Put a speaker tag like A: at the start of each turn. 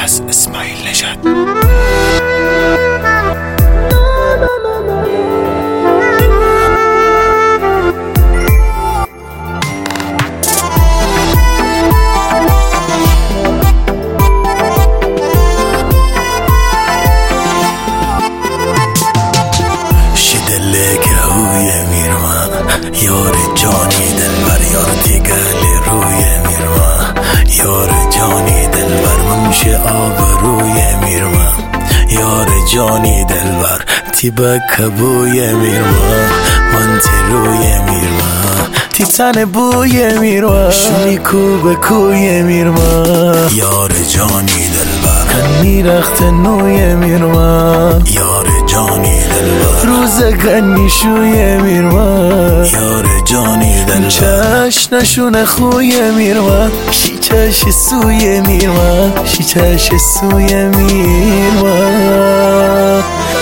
A: از اسماعیل نژاد.
B: یار جانی دلبر یار دیگل روی میرما یار جانی دلبر منشه آب روی میرما یار جانی دلبر تیبا کبوی میرما منت روی میرما تی تن بوی میرما شونی کوب کوی میرما یار جانی دلبر هنی رخت نوی میرما یار جانی دلبر روز گنی شوی میرما یار جانی دلبر چش نشون خوی میرما شی چش سوی میرما شی چش سوی میرما